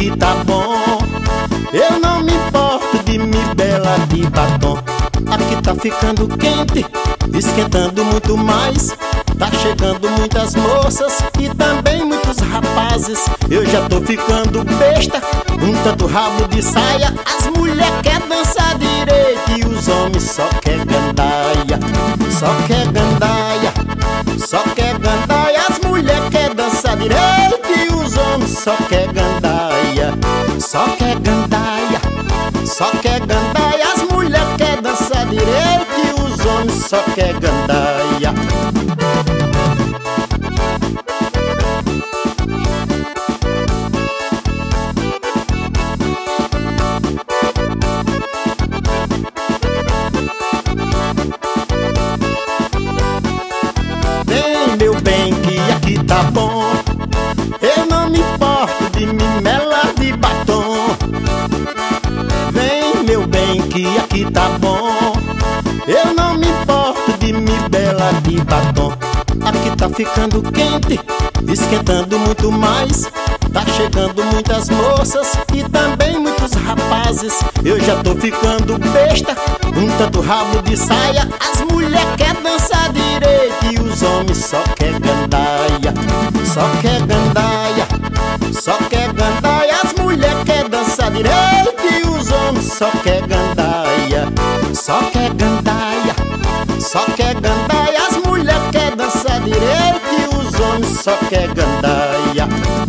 aqui tá bom. Eu não me importo de me bela de batom. Aqui tá ficando quente, esquentando muito mais. Tá chegando muitas moças e também muitos rapazes. Eu já tô ficando besta, um tanto rabo de saia. As mulheres querem dançar direito e os homens só quer gandaia. Só quer gandaia, só quer gandaia. As mulheres querem dançar direito e os homens só quer gandaia. Só quer gandaia, só quer gandaia. As mulheres querem dançar direito e os homens só quer gandaia. Vem, meu bem, que aqui tá bom. Eu não me importo de me melar de batom. Vem, meu bem, que aqui tá bom. Eu não me importo de me belar de batom. Aqui tá ficando quente, esquentando muito mais. Tá chegando muitas moças e também muitos rapazes. Eu já tô ficando besta, um tanto rabo de saia. As mulheres querem dançar direito e os homens só quer gandaia. Só quer gandaia, só quer gandaia. As mulheres querem dançar direito e os homens só quer gandaia. Só quer gandaia, só quer gandaia. As mulheres querem dançar direito e os homens só quer gandaia.